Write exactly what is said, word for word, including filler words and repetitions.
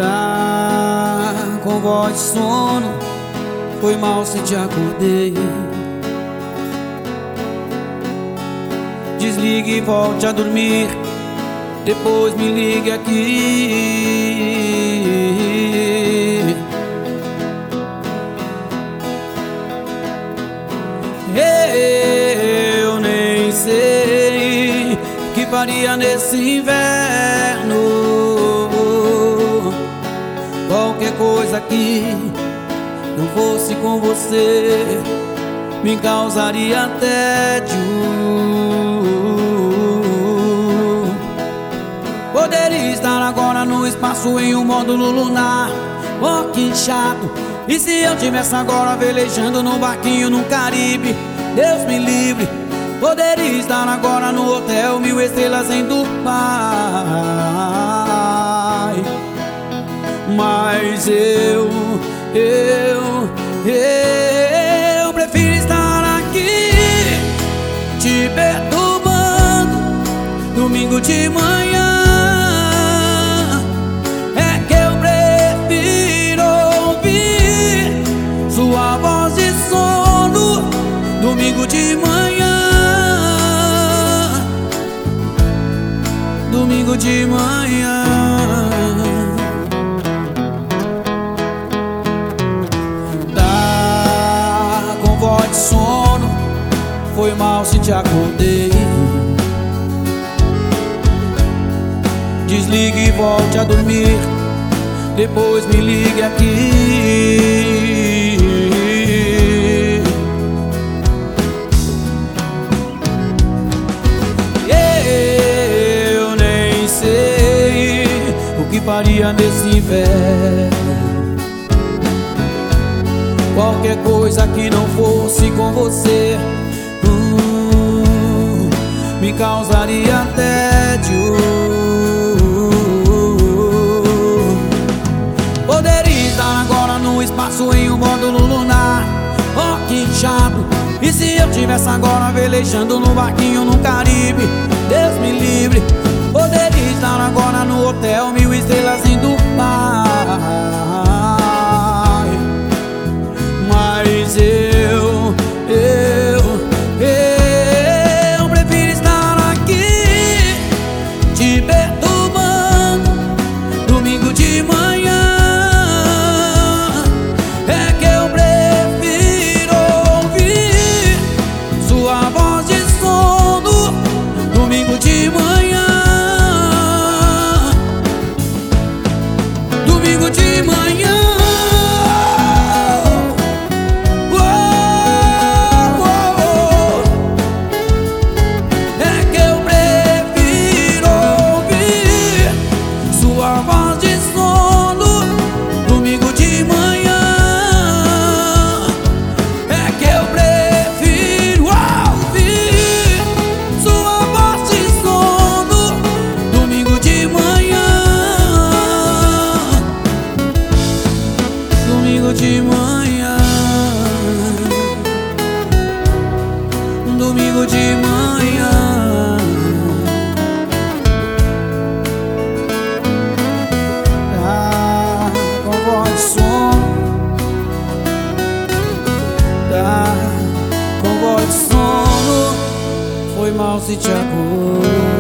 Tá com voz de sono, foi mal se te acordei. Desligue e volte a dormir, depois me ligue aqui. Eu nem sei o que faria nesse inverno. Qualquer coisa que não fosse com você me causaria tédio. Poderia estar agora no espaço em um módulo lunar. Oh, que chato. E se eu tivesse agora velejando num barquinho no Caribe? Deus me livre. Poderia estar agora no hotel mil estrelas em Dubai. Mas eu, eu, eu prefiro estar aqui te perturbando domingo de manhã. É que eu prefiro ouvir sua voz de sono domingo de manhã. Domingo de manhã. Sono, foi mal se te acordei. Desligue e volte a dormir, depois me ligue aqui. Eu nem sei o que faria nesse inverno. Qualquer coisa que não fosse com você uh, me causaria tédio. Poderia estar agora no espaço em um módulo lunar. Oh, que chato. E se eu tivesse agora velejando num barquinho no Caribe? Deus me livre. Poderia estar agora no hotel mil estrelas em Dubai. Mas eu, eu, eu prefiro estar aqui te perturbando domingo de manhã. É que eu prefiro ouvir sua voz de sono domingo de manhã. Domingo de manhã. Domingo de manhã. Domingo de manhã. Tá com voz de sono. Tá com voz de sono. Foi mal se te acordou.